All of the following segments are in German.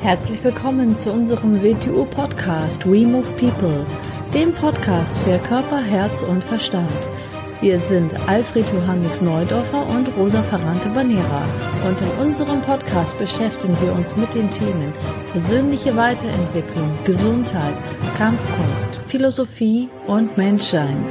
Herzlich willkommen zu unserem WTU-Podcast We Move People, dem Podcast für Körper, Herz und Verstand. Wir sind Alfred Johannes Neudorfer und Rosa Ferrante-Banera und in unserem Podcast beschäftigen wir uns mit den Themen persönliche Weiterentwicklung, Gesundheit, Kampfkunst, Philosophie und Menschsein.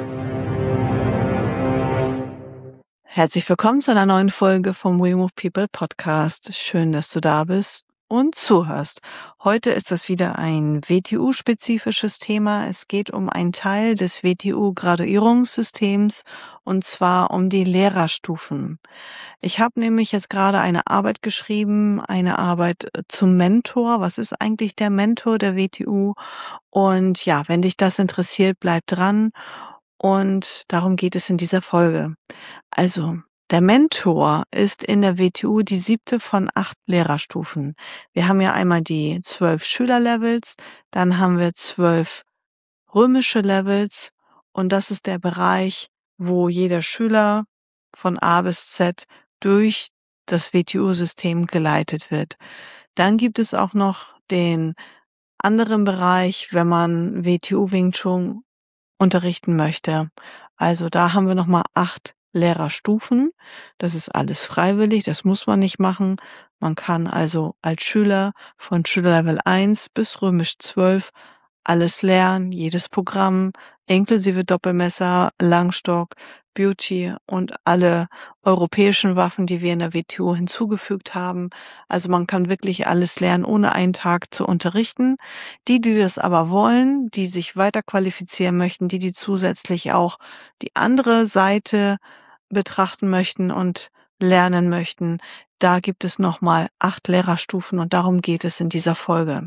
Herzlich willkommen zu einer neuen Folge vom We Move People Podcast. Schön, dass du da bist und zuhörst. Heute ist das wieder ein WTU-spezifisches Thema. Es geht um einen Teil des WTU-Graduierungssystems und zwar um die Lehrerstufen. Ich habe nämlich jetzt gerade eine Arbeit geschrieben, eine Arbeit zum Mentor. Was ist eigentlich der Mentor der WTU? Und ja, wenn dich das interessiert, bleib dran. Und darum geht es in dieser Folge. Also, der Mentor ist in der WTU die 7. von 8 Lehrerstufen. Wir haben ja einmal die 12 Schülerlevels, dann haben wir 12 römische Levels und das ist der Bereich, wo jeder Schüler von A bis Z durch das WTU-System geleitet wird. Dann gibt es auch noch den anderen Bereich, wenn man WTU Wing Chun unterrichten möchte. Also da haben wir nochmal 8 Lehrerstufen. Das ist alles freiwillig, das muss man nicht machen. Man kann also als Schüler von Schülerlevel 1 bis römisch 12 alles lernen, jedes Programm, inklusive Doppelmesser, Langstock, Beauty und alle europäischen Waffen, die wir in der WTU hinzugefügt haben. Also man kann wirklich alles lernen, ohne einen Tag zu unterrichten. Die das aber wollen, die sich weiter qualifizieren möchten, die zusätzlich auch die andere Seite betrachten möchten und lernen möchten, da gibt es nochmal 8 Lehrerstufen und darum geht es in dieser Folge.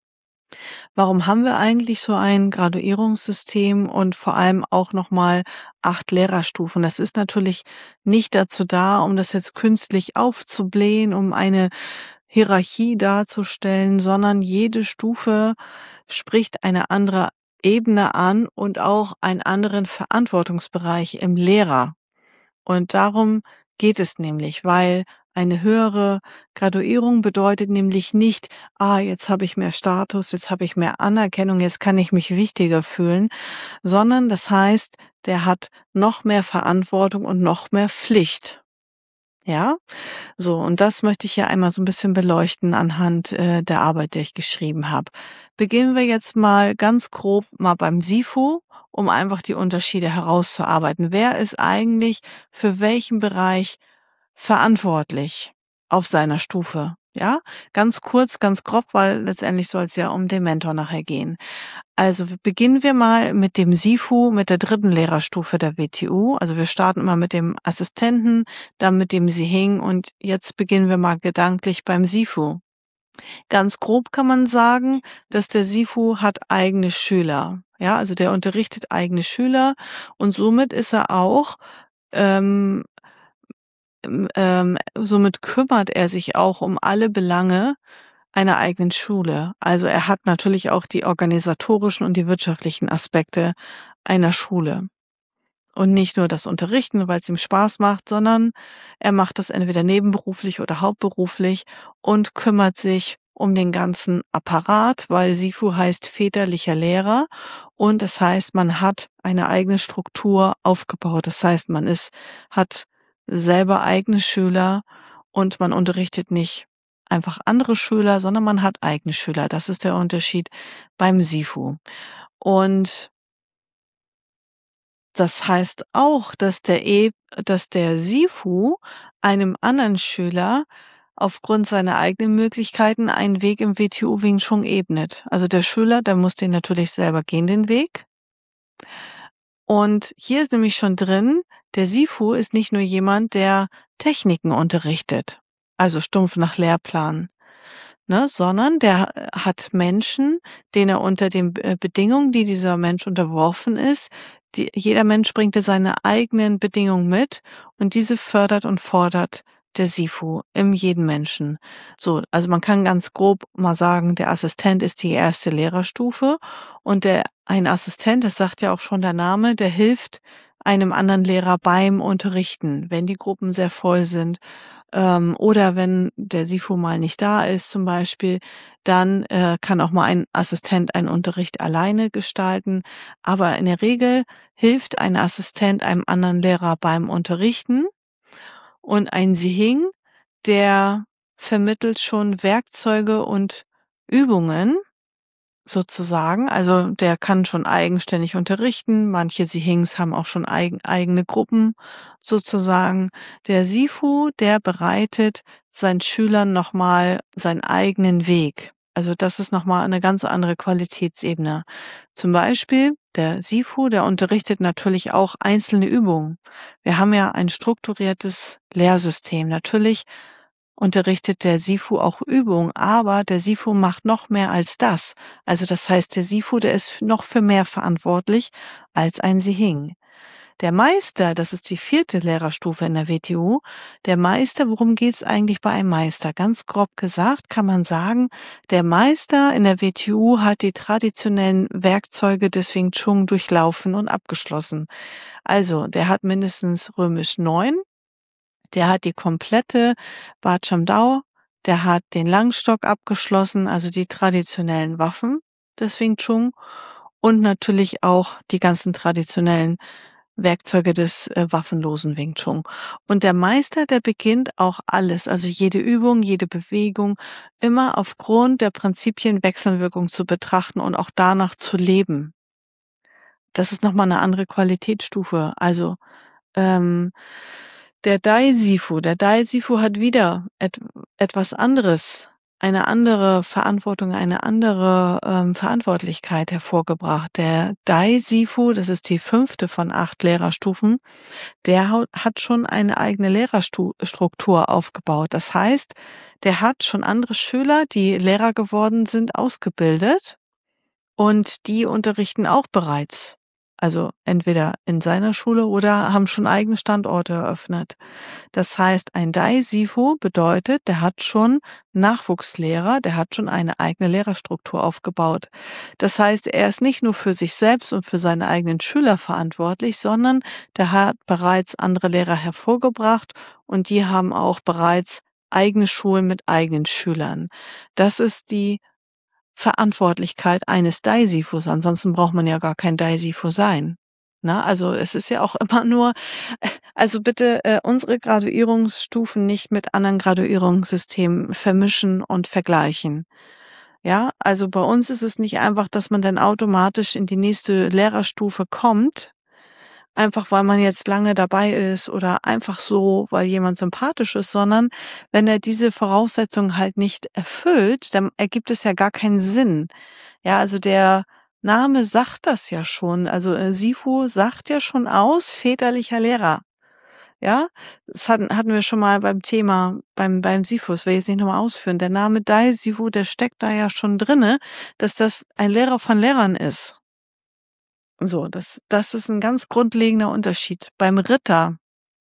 Warum haben wir eigentlich so ein Graduierungssystem und vor allem auch nochmal 8 Lehrerstufen? Das ist natürlich nicht dazu da, um das jetzt künstlich aufzublähen, um eine Hierarchie darzustellen, sondern jede Stufe spricht eine andere Ebene an und auch einen anderen Verantwortungsbereich im Lehrer. Und darum geht es nämlich, weil eine höhere Graduierung bedeutet nämlich nicht, jetzt habe ich mehr Status, jetzt habe ich mehr Anerkennung, jetzt kann ich mich wichtiger fühlen, sondern das heißt, der hat noch mehr Verantwortung und noch mehr Pflicht. Ja, so, und das möchte ich hier einmal so ein bisschen beleuchten anhand der Arbeit, die ich geschrieben habe. Beginnen wir jetzt mal ganz grob mal beim SIFU, um einfach die Unterschiede herauszuarbeiten. Wer ist eigentlich für welchen Bereich verantwortlich auf seiner Stufe? Ja, ganz kurz, ganz grob, weil letztendlich soll es ja um den Mentor nachher gehen. Also beginnen wir mal mit dem SIFU, mit der 3. Lehrerstufe der WTU. Also wir starten mal mit dem Assistenten, dann mit dem Sihing und jetzt beginnen wir mal gedanklich beim SIFU. Ganz grob kann man sagen, dass der SIFU hat eigene Schüler. Ja, also der unterrichtet eigene Schüler und somit ist er auch somit kümmert er sich auch um alle Belange einer eigenen Schule. Also er hat natürlich auch die organisatorischen und die wirtschaftlichen Aspekte einer Schule. Und nicht nur das Unterrichten, weil es ihm Spaß macht, sondern er macht das entweder nebenberuflich oder hauptberuflich und kümmert sich um den ganzen Apparat, weil SIFU heißt väterlicher Lehrer und das heißt, man hat eine eigene Struktur aufgebaut. Das heißt, hat selber eigene Schüler und man unterrichtet nicht einfach andere Schüler, sondern man hat eigene Schüler. Das ist der Unterschied beim SIFU. Und das heißt auch, dass der SIFU einem anderen Schüler aufgrund seiner eigenen Möglichkeiten einen Weg im WTU Wing Chun ebnet. Also der Schüler, der muss den natürlich selber gehen, den Weg. Und hier ist nämlich schon drin, der SIFU ist nicht nur jemand, der Techniken unterrichtet, also stumpf nach Lehrplan, ne, sondern der hat Menschen, denen er unter den Bedingungen, die dieser Mensch unterworfen ist, jeder Mensch bringt ja seine eigenen Bedingungen mit und diese fördert und fordert der SIFU in jedem Menschen. So, also man kann ganz grob mal sagen, der Assistent ist die 1. Lehrerstufe und ein Assistent, das sagt ja auch schon der Name, der hilft einem anderen Lehrer beim Unterrichten, wenn die Gruppen sehr voll sind Oder wenn der Sifu mal nicht da ist zum Beispiel, dann kann auch mal ein Assistent einen Unterricht alleine gestalten. Aber in der Regel hilft ein Assistent einem anderen Lehrer beim Unterrichten und ein Sihing, der vermittelt schon Werkzeuge und Übungen sozusagen. Also der kann schon eigenständig unterrichten. Manche Sihings haben auch schon eigene Gruppen sozusagen. Der Sifu, der bereitet seinen Schülern nochmal seinen eigenen Weg. Also das ist nochmal eine ganz andere Qualitätsebene. Zum Beispiel der Sifu, der unterrichtet natürlich auch einzelne Übungen. Wir haben ja ein strukturiertes Lehrsystem. Natürlich unterrichtet der Sifu auch Übungen, aber der Sifu macht noch mehr als das. Also das heißt, der Sifu, der ist noch für mehr verantwortlich als ein Sihing. Der Meister, das ist die 4. Lehrerstufe in der WTU. Der Meister, worum geht's eigentlich bei einem Meister? Ganz grob gesagt kann man sagen, der Meister in der WTU hat die traditionellen Werkzeuge des Wing Chun durchlaufen und abgeschlossen. Also, der hat mindestens römisch 9. Der hat die komplette Ba Cham Dao, der hat den Langstock abgeschlossen, also die traditionellen Waffen des Wing Chun und natürlich auch die ganzen traditionellen Werkzeuge des waffenlosen Wing Chun. Und der Meister, der beginnt auch alles, also jede Übung, jede Bewegung, immer aufgrund der Prinzipien Wechselwirkung zu betrachten und auch danach zu leben. Das ist nochmal eine andere Qualitätsstufe. Also ähm, der Dai Sifu hat wieder etwas anderes, eine andere Verantwortung, eine andere Verantwortlichkeit hervorgebracht. Der Dai Sifu, das ist die 5. von 8 Lehrerstufen, der hat schon eine eigene Lehrerstruktur aufgebaut. Das heißt, der hat schon andere Schüler, die Lehrer geworden sind, ausgebildet und die unterrichten auch bereits. Also entweder in seiner Schule oder haben schon eigene Standorte eröffnet. Das heißt, ein Dai-Sifu bedeutet, der hat schon Nachwuchslehrer, der hat schon eine eigene Lehrerstruktur aufgebaut. Das heißt, er ist nicht nur für sich selbst und für seine eigenen Schüler verantwortlich, sondern der hat bereits andere Lehrer hervorgebracht und die haben auch bereits eigene Schulen mit eigenen Schülern. Das ist die Verantwortlichkeit eines Dai-Sifus. Ansonsten braucht man ja gar kein Dai-Sifu sein. Na, also es ist ja auch immer nur, also bitte unsere Graduierungsstufen nicht mit anderen Graduierungssystemen vermischen und vergleichen. Ja, also bei uns ist es nicht einfach, dass man dann automatisch in die nächste Lehrerstufe kommt, einfach weil man jetzt lange dabei ist oder einfach so, weil jemand sympathisch ist, sondern wenn er diese Voraussetzungen halt nicht erfüllt, dann ergibt es ja gar keinen Sinn. Ja, also der Name sagt das ja schon. Also Sifu sagt ja schon aus, väterlicher Lehrer. Ja, das hatten wir schon mal beim Thema, beim Sifu, das will ich jetzt nicht nochmal ausführen. Der Name Dai Sifu, der steckt da ja schon drinne, dass das ein Lehrer von Lehrern ist. So, das ist ein ganz grundlegender Unterschied. Beim Ritter,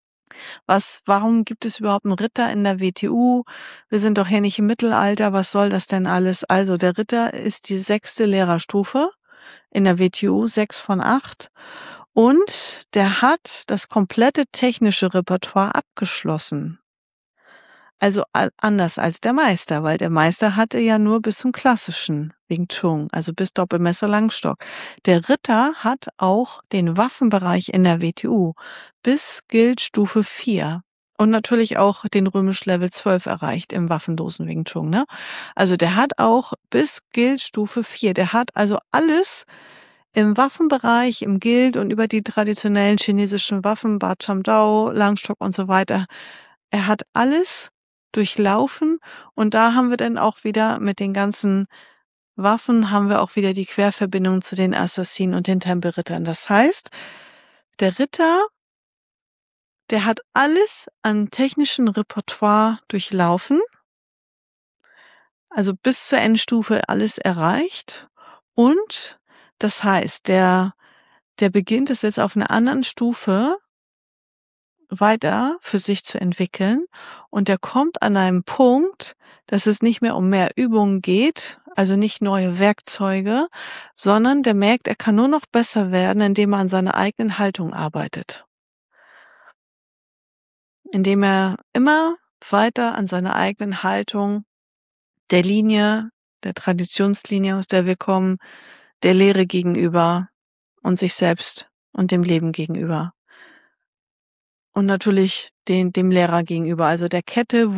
warum gibt es überhaupt einen Ritter in der WTU? Wir sind doch hier nicht im Mittelalter, was soll das denn alles? Also, der Ritter ist die 6. Lehrerstufe in der WTU, 6 von 8. Und der hat das komplette technische Repertoire abgeschlossen. Also anders als der Meister, weil der Meister hatte ja nur bis zum klassischen Wing Chun, also bis Doppelmesser Langstock. Der Ritter hat auch den Waffenbereich in der WTU bis Guild Stufe 4 und natürlich auch den römisch Level 12 erreicht im waffenlosen Wing Chun, ne? Also der hat auch bis Guild Stufe 4, der hat also alles im Waffenbereich, im Guild und über die traditionellen chinesischen Waffen, Ba Cham Dao, Langstock und so weiter. Er hat alles durchlaufen und da haben wir dann auch wieder mit den ganzen Waffen haben wir auch wieder die Querverbindung zu den Assassinen und den Tempelrittern. Das heißt, der Ritter, der hat alles an technischen Repertoire durchlaufen, also bis zur Endstufe alles erreicht und das heißt, der beginnt es jetzt auf einer anderen Stufe weiter für sich zu entwickeln und der kommt an einem Punkt, dass es nicht mehr um mehr Übungen geht, also nicht neue Werkzeuge, sondern der merkt, er kann nur noch besser werden, indem er an seiner eigenen Haltung arbeitet. Indem er immer weiter an seiner eigenen Haltung, der Linie, der Traditionslinie, aus der wir kommen, der Lehre gegenüber und sich selbst und dem Leben gegenüber. Und natürlich dem Lehrer gegenüber, also der Kette,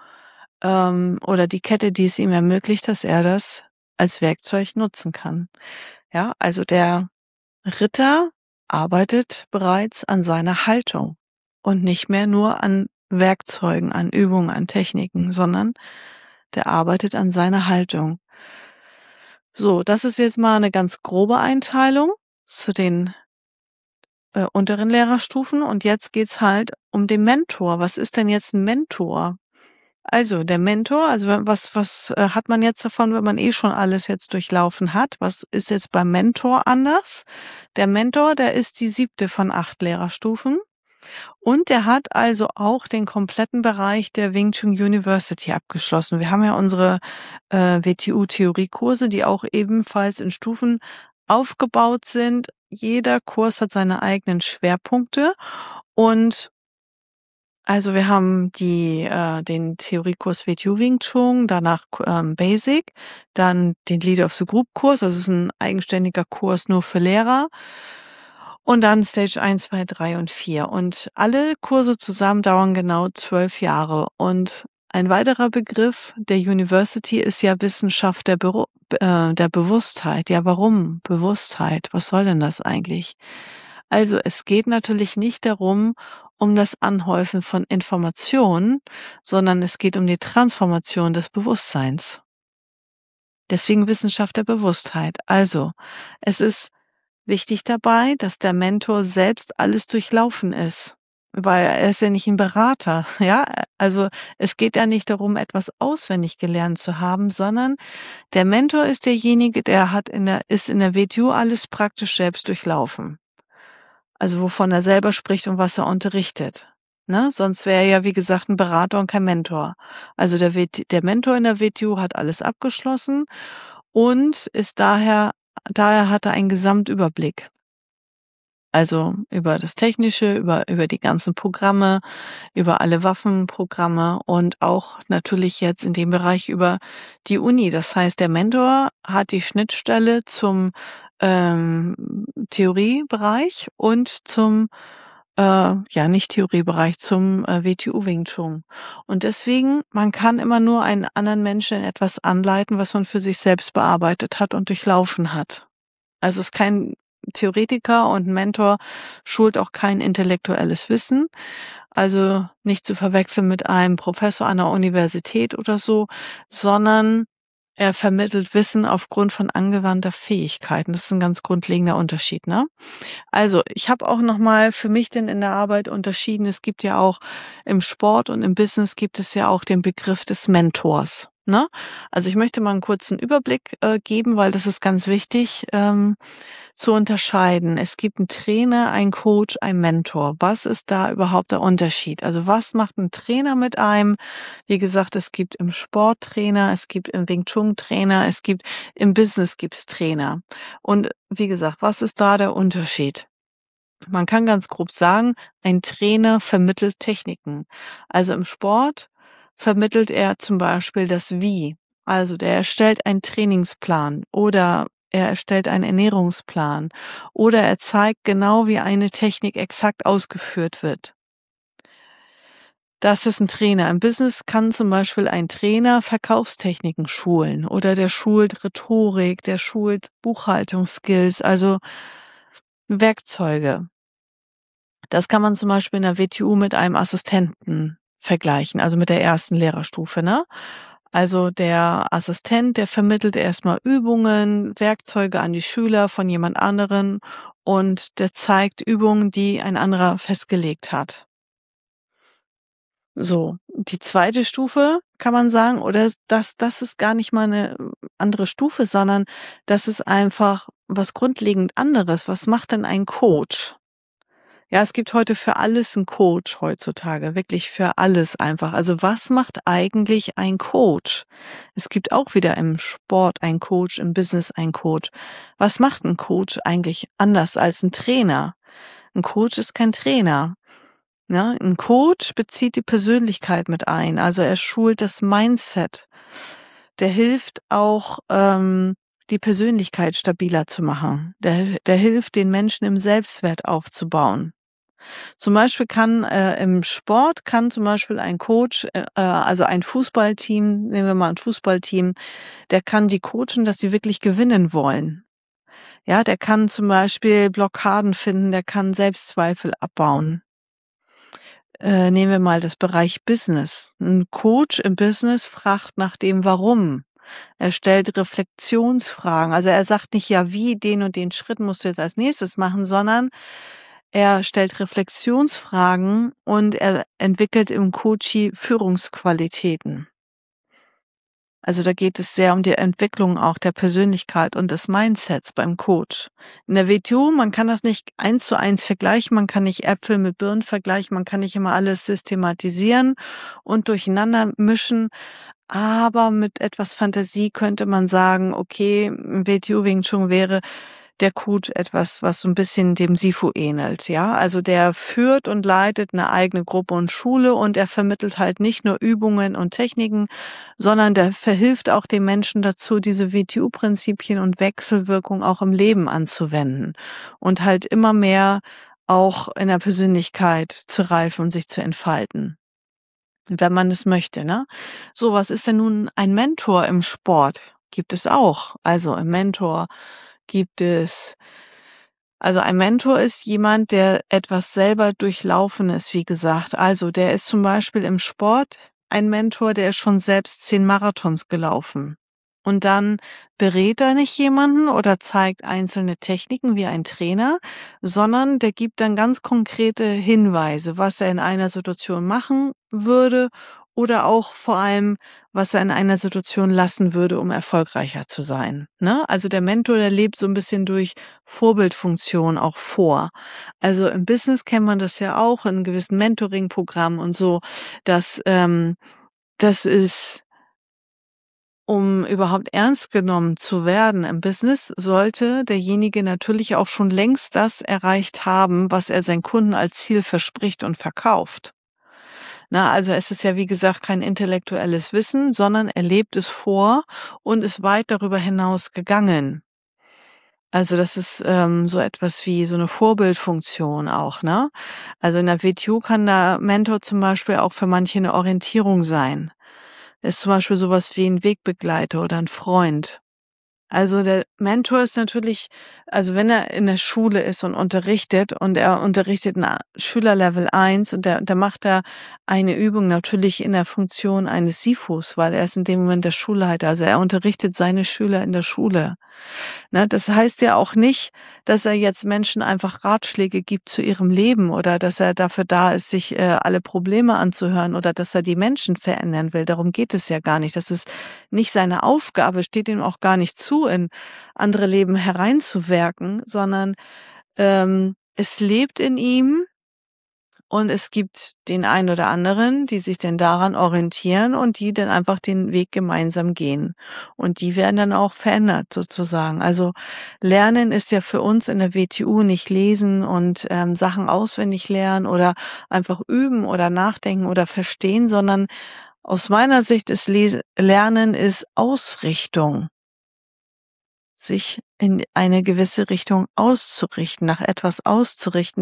oder die Kette, die es ihm ermöglicht, dass er das als Werkzeug nutzen kann. Ja, also der Ritter arbeitet bereits an seiner Haltung und nicht mehr nur an Werkzeugen, an Übungen, an Techniken, sondern der arbeitet an seiner Haltung. So, das ist jetzt mal eine ganz grobe Einteilung zu den unteren Lehrerstufen, und jetzt geht's halt um den Mentor. Was ist denn jetzt ein Mentor? Also, der Mentor, also was hat man jetzt davon, wenn man schon alles jetzt durchlaufen hat? Was ist jetzt beim Mentor anders? Der Mentor, der ist die 7. von 8 Lehrerstufen, und der hat also auch den kompletten Bereich der Wing Chun University abgeschlossen. Wir haben ja unsere WTU-Theoriekurse, die auch ebenfalls in Stufen aufgebaut sind. Jeder Kurs hat seine eigenen Schwerpunkte, und also wir haben den Theoriekurs WTU Wing Chun, danach Basic, dann den Leader of the Group Kurs, das ist ein eigenständiger Kurs nur für Lehrer, und dann Stage 1, 2, 3 und 4. Und alle Kurse zusammen dauern genau 12 Jahre. Und ein weiterer Begriff der University ist ja Wissenschaft der Bewusstheit. Ja, warum Bewusstheit? Was soll denn das eigentlich? Also es geht natürlich nicht darum, um das Anhäufen von Informationen, sondern es geht um die Transformation des Bewusstseins. Deswegen Wissenschaft der Bewusstheit. Also, es ist wichtig dabei, dass der Mentor selbst alles durchlaufen ist, weil er ist ja nicht ein Berater, ja? Also, es geht ja nicht darum, etwas auswendig gelernt zu haben, sondern der Mentor ist derjenige, der ist in der WTU alles praktisch selbst durchlaufen. Also, wovon er selber spricht und was er unterrichtet, ne? Sonst wäre er ja, wie gesagt, 'n Berater und kein Mentor. Also, der Mentor in der WTU hat alles abgeschlossen und ist daher hat er einen Gesamtüberblick. Also, über das Technische, über die ganzen Programme, über alle Waffenprogramme und auch natürlich jetzt in dem Bereich über die Uni. Das heißt, der Mentor hat die Schnittstelle zum Theoriebereich und zum nicht Theoriebereich, zum WTU Wing Chun. Und deswegen, man kann immer nur einen anderen Menschen in etwas anleiten, was man für sich selbst bearbeitet hat und durchlaufen hat. Also es ist kein Theoretiker, und 'n Mentor schult auch kein intellektuelles Wissen. Also nicht zu verwechseln mit einem Professor an der Universität oder so, sondern er vermittelt Wissen aufgrund von angewandter Fähigkeiten. Das ist ein ganz grundlegender Unterschied, ne? Also, ich habe auch noch mal für mich denn in der Arbeit unterschieden. Es gibt ja auch im Sport und im Business gibt es ja auch den Begriff des Mentors, ne? Also, ich möchte mal einen kurzen Überblick geben, weil das ist ganz wichtig, zu unterscheiden. Es gibt einen Trainer, einen Coach, einen Mentor. Was ist da überhaupt der Unterschied? Also, was macht ein Trainer mit einem? Wie gesagt, es gibt im Sport Trainer, es gibt im Wing Chun Trainer, im Business gibt's Trainer. Und wie gesagt, was ist da der Unterschied? Man kann ganz grob sagen, ein Trainer vermittelt Techniken. Also im Sport vermittelt er zum Beispiel das Wie. Also der erstellt einen Trainingsplan oder er erstellt einen Ernährungsplan oder er zeigt genau, wie eine Technik exakt ausgeführt wird. Das ist ein Trainer. Im Business kann zum Beispiel ein Trainer Verkaufstechniken schulen oder der schult Rhetorik, der schult Buchhaltungsskills, also Werkzeuge. Das kann man zum Beispiel in der WTU mit einem Assistenten vergleichen, also mit der ersten Lehrerstufe, ne? Also der Assistent, der vermittelt erstmal Übungen, Werkzeuge an die Schüler von jemand anderen, und der zeigt Übungen, die ein anderer festgelegt hat. So, die zweite Stufe kann man sagen, oder das ist gar nicht mal eine andere Stufe, sondern das ist einfach was grundlegend anderes. Was macht denn ein Coach? Ja, es gibt heute für alles 'n Coach heutzutage, wirklich für alles einfach. Also, was macht eigentlich ein Coach? Es gibt auch wieder im Sport einen Coach, im Business einen Coach. Was macht 'n Coach eigentlich anders als 'n Trainer? 'N Coach ist kein Trainer. Ne? Ein Coach bezieht die Persönlichkeit mit ein, also er schult das Mindset. Der hilft auch, die Persönlichkeit stabiler zu machen. Der hilft den Menschen im Selbstwert aufzubauen. Zum Beispiel im Sport kann zum Beispiel ein Coach, also ein Fußballteam, nehmen wir mal ein Fußballteam, der kann die coachen, dass sie wirklich gewinnen wollen. Ja, der kann zum Beispiel Blockaden finden, der kann Selbstzweifel abbauen. Nehmen wir mal das Bereich Business. Ein Coach im Business fragt nach dem Warum. Er stellt Reflexionsfragen. Also er sagt nicht, ja, wie, den und den Schritt musst du jetzt als nächstes machen, sondern er stellt Reflexionsfragen und er entwickelt im Coaching Führungsqualitäten. Also da geht es sehr um die Entwicklung auch der Persönlichkeit und des Mindsets beim Coach. In der WTO, man kann das nicht 1:1 vergleichen, man kann nicht Äpfel mit Birnen vergleichen, man kann nicht immer alles systematisieren und durcheinander mischen. Aber mit etwas Fantasie könnte man sagen, okay, WTO Wing Chun wäre der Coach etwas, was so ein bisschen dem Sifu ähnelt, ja? Also, der führt und leitet eine eigene Gruppe und Schule und er vermittelt halt nicht nur Übungen und Techniken, sondern der verhilft auch den Menschen dazu, diese WTO-Prinzipien und Wechselwirkung auch im Leben anzuwenden und halt immer mehr auch in der Persönlichkeit zu reifen und sich zu entfalten, wenn man es möchte, ne? So, was ist denn nun ein Mentor im Sport? Gibt es auch. Also, ein Mentor gibt es ein Mentor ist jemand, der etwas selber durchlaufen ist, wie gesagt. Also, der ist zum Beispiel im Sport ein Mentor, der ist schon selbst 10 Marathons gelaufen. Und dann berät er nicht jemanden oder zeigt einzelne Techniken wie ein Trainer, sondern der gibt dann ganz konkrete Hinweise, was er in einer Situation machen würde oder auch vor allem, was er in einer Situation lassen würde, um erfolgreicher zu sein, ne? Also, der Mentor, der lebt so ein bisschen durch Vorbildfunktion auch vor. Also, im Business kennt man das ja auch in gewissen Mentoring-Programmen und so, dass, das ist um überhaupt ernst genommen zu werden im Business, sollte derjenige natürlich auch schon längst das erreicht haben, was er seinen Kunden als Ziel verspricht und verkauft. Na, also es ist ja, wie gesagt, kein intellektuelles Wissen, sondern er lebt es vor und ist weit darüber hinaus gegangen. Also das ist, so etwas wie so eine Vorbildfunktion auch, ne? Also in der WTO kann der Mentor zum Beispiel auch für manche 'ne Orientierung sein. Ist zum Beispiel so was wie 'n Wegbegleiter oder 'n Freund. Also, der Mentor ist natürlich, also, wenn er in der Schule ist und er unterrichtet 'n Schüler Level 1 und da macht er eine Übung natürlich in der Funktion eines Sifus, weil er ist in dem Moment der Schulleiter. Also, er unterrichtet seine Schüler in der Schule. Ne, das heißt ja auch nicht, dass er jetzt Menschen einfach Ratschläge gibt zu ihrem Leben oder dass er dafür da ist, sich, alle Probleme anzuhören oder dass er die Menschen verändern will. Darum geht es ja gar nicht. Das ist nicht seine Aufgabe, steht ihm auch gar nicht zu, in andere Leben hereinzuwirken, sondern, es lebt in ihm und es gibt den einen oder anderen, die sich denn daran orientieren und die dann einfach den Weg gemeinsam gehen. Und die werden dann auch verändert sozusagen. Also Lernen ist ja für uns in der WTU nicht lesen und Sachen auswendig lernen oder einfach üben oder nachdenken oder verstehen, sondern aus meiner Sicht ist Lernen ist Ausrichtung, sich in eine gewisse Richtung auszurichten, nach etwas auszurichten.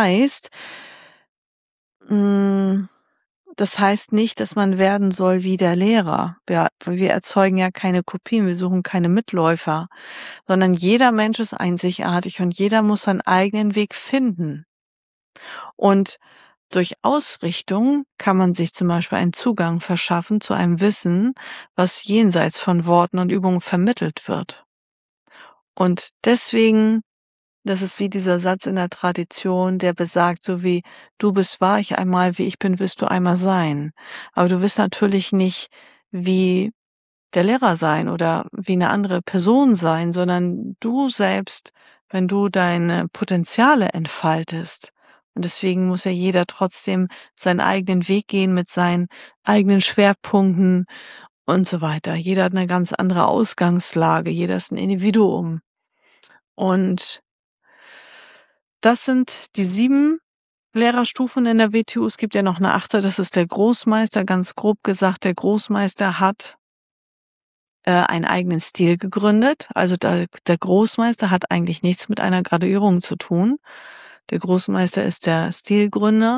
Hm, das heißt nicht, dass man werden soll wie der Lehrer. Wir erzeugen ja keine Kopien, wir suchen keine Mitläufer, sondern jeder Mensch ist einzigartig und jeder muss seinen eigenen Weg finden. Und durch Ausrichtung kann man sich zum Beispiel einen Zugang verschaffen zu einem Wissen, was jenseits von Worten und Übungen vermittelt wird. Und deswegen, das ist wie dieser Satz in der Tradition, der besagt, so wie du bist, war ich einmal, wie ich bin, wirst du einmal sein. Aber du wirst natürlich nicht wie der Lehrer sein oder wie eine andere Person sein, sondern du selbst, wenn du deine Potenziale entfaltest. Und deswegen muss ja jeder trotzdem seinen eigenen Weg gehen mit seinen eigenen Schwerpunkten und so weiter. Jeder hat eine ganz andere Ausgangslage, jeder ist ein Individuum. Und das sind die 7 Lehrerstufen in der WTU. Es gibt ja noch eine 8., das ist der Großmeister. Ganz grob gesagt, der Großmeister hat einen eigenen Stil gegründet. Also der Großmeister hat eigentlich nichts mit einer Graduierung zu tun. Der Großmeister ist der Stilgründer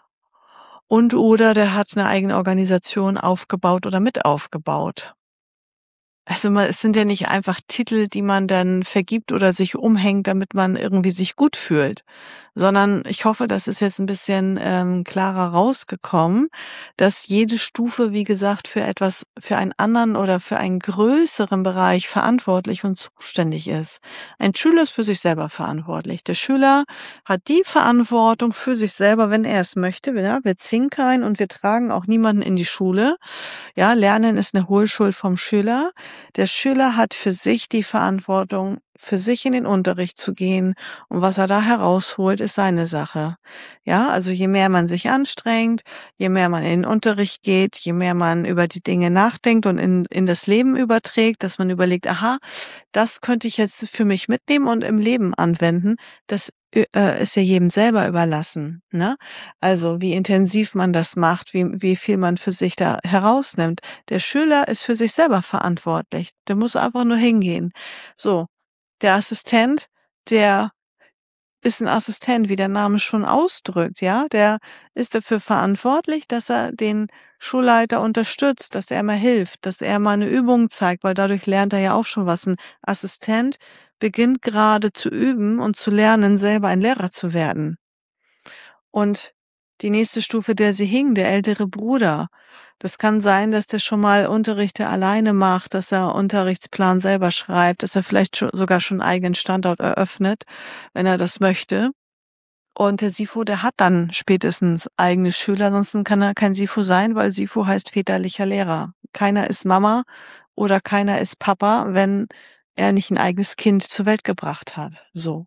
oder der hat eine eigene Organisation aufgebaut oder mit aufgebaut. Also es sind ja nicht einfach Titel, die man dann vergibt oder sich umhängt, damit man irgendwie sich gut fühlt, sondern ich hoffe, das ist jetzt ein bisschen klarer rausgekommen, dass jede Stufe, wie gesagt, für einen anderen oder für einen größeren Bereich verantwortlich und zuständig ist. Ein Schüler ist für sich selber verantwortlich. Der Schüler hat die Verantwortung für sich selber, wenn er es möchte. Wir zwingen keinen und wir tragen auch niemanden in die Schule. Ja, Lernen ist eine Hohlschuld vom Schüler. Der Schüler hat für sich die Verantwortung, für sich in den Unterricht zu gehen, und was er da herausholt, ist seine Sache. Ja, also je mehr man sich anstrengt, je mehr man in den Unterricht geht, je mehr man über die Dinge nachdenkt und in das Leben überträgt, dass man überlegt, aha, das könnte ich jetzt für mich mitnehmen und im Leben anwenden, das ist ja jedem selber überlassen, ne? Also, wie intensiv man das macht, wie viel man für sich da herausnimmt. Der Schüler ist für sich selber verantwortlich. Der muss einfach nur hingehen. So, der Assistent, der ist ein Assistent, wie der Name schon ausdrückt, ja? Der ist dafür verantwortlich, dass er den Schulleiter unterstützt, dass er mal hilft, dass er mal eine Übung zeigt, weil dadurch lernt er ja auch schon was. Ein Assistent beginnt gerade zu üben und zu lernen, selber ein Lehrer zu werden. Und die nächste Stufe, der sie hing, der ältere Bruder. Das kann sein, dass der schon mal Unterrichte alleine macht, dass er Unterrichtsplan selber schreibt, dass er vielleicht sogar schon einen eigenen Standort eröffnet, wenn er das möchte. Und der Sifo, der hat dann spätestens eigene Schüler, ansonsten kann er kein Sifo sein, weil Sifo heißt väterlicher Lehrer. Keiner ist Mama oder keiner ist Papa, wenn er nicht ein eigenes Kind zur Welt gebracht hat. So.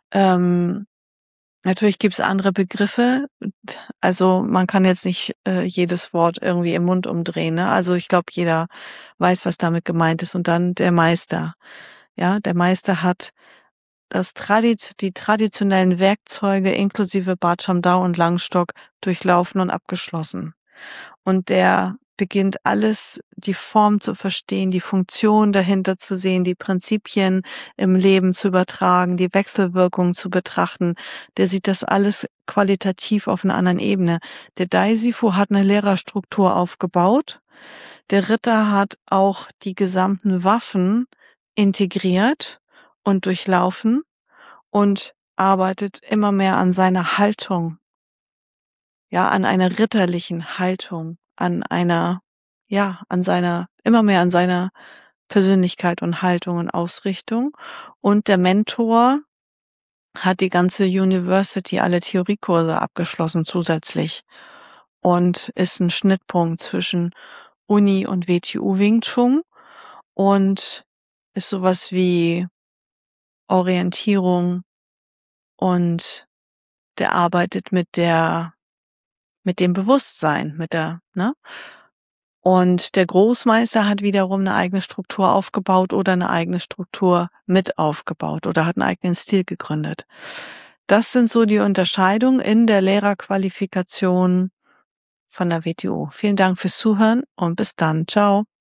Natürlich gibt's andere Begriffe. Also man kann jetzt nicht jedes Wort irgendwie im Mund umdrehen. Ne? Also ich glaube, jeder weiß, was damit gemeint ist. Und dann der Meister. Ja, der Meister hat die traditionellen Werkzeuge inklusive Bartschamdau und Langstock durchlaufen und abgeschlossen. Und der beginnt alles, die Form zu verstehen, die Funktion dahinter zu sehen, die Prinzipien im Leben zu übertragen, die Wechselwirkungen zu betrachten. Der sieht das alles qualitativ auf einer anderen Ebene. Der Daisifu hat eine Lehrerstruktur aufgebaut. Der Ritter hat auch die gesamten Waffen integriert und durchlaufen und arbeitet immer mehr an seiner Haltung, ja, an einer ritterlichen Haltung, immer mehr an seiner Persönlichkeit und Haltung und Ausrichtung. Und der Mentor hat die ganze University, alle Theoriekurse abgeschlossen zusätzlich und ist ein Schnittpunkt zwischen Uni und WTU Wing Chun und ist sowas wie Orientierung, und der arbeitet mit dem Bewusstsein, ne? Und der Großmeister hat wiederum eine eigene Struktur aufgebaut oder eine eigene Struktur mit aufgebaut oder hat einen eigenen Stil gegründet. Das sind so die Unterscheidungen in der Lehrerqualifikation von der WTU. Vielen Dank fürs Zuhören und bis dann. Ciao.